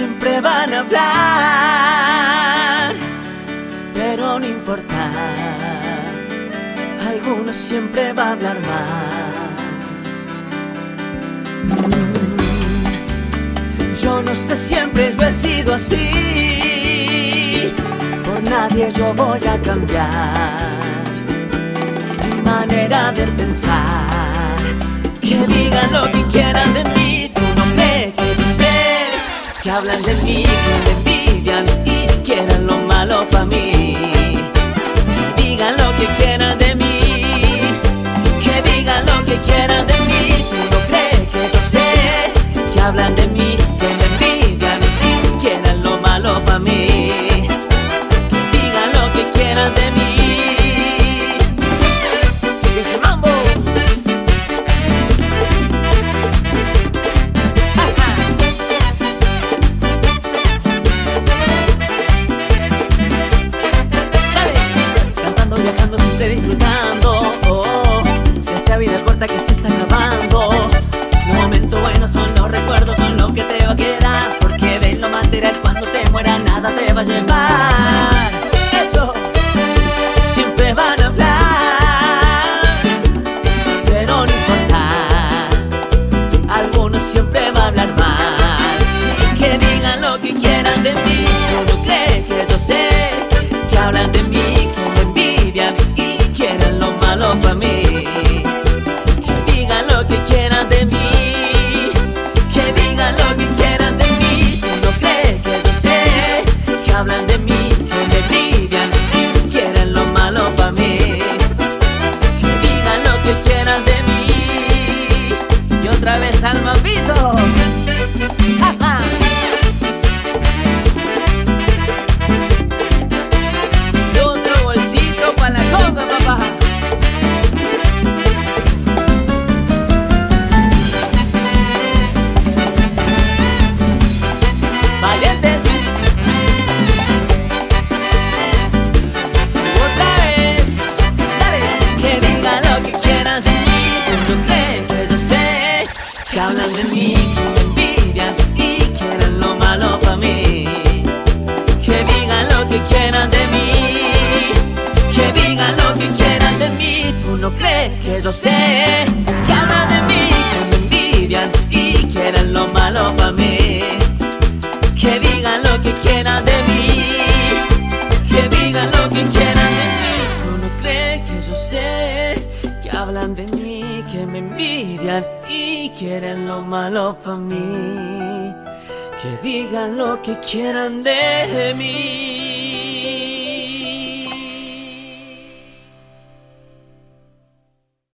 siempre van a hablar, pero no importa, algunos siempre va a hablar mal. Yo no sé, siempre yo he sido así, por nadie yo voy a cambiar mi manera de pensar. Que digan lo que quieran de mí, tú no crees que yo sé que hablan de mí, que me envidian y quieren lo malo para mí. Que digan lo que quieran de mí, que digan lo que quieran de mí, tú no crees que yo sé que hablan de mí, que me envidian y quieren lo malo para mí. Que digan lo que quieran de mí. Sigue ese mambo. Viajando, siempre disfrutando de esta vida corta que se está acabando. Un momento bueno son los recuerdos, son lo que te va a quedar, porque ves lo material, cuando te muera nada te va a llevar. Eso, siempre van a hablar, pero no importa, algunos siempre van a hablar mal. Y que digan lo que quieran de mí, tú no crees que yo sé que hablan de mí, y quieren lo malo para mí. Que digan lo que quieran de mí, que digan lo que quieran de mí, tú no crees que yo sé que hablan de mí, que me envidian y quieren lo malo para mí. Que digan lo que quieran de mí. Y otra vez al mambito. Que hablan de mí, que me envidian y quieren lo malo para mí. Que digan lo que quieran de mí, que digan lo que quieran de mí, tú no crees que yo sé que hablan de mí, que me envidian y quieren lo malo para mí. Que digan lo que quieran de mí, que digan lo que quieran de mí, tú no crees que yo sé que hablan de mí, que me envidian y quieren lo malo para mí. Que digan lo que quieran de mí.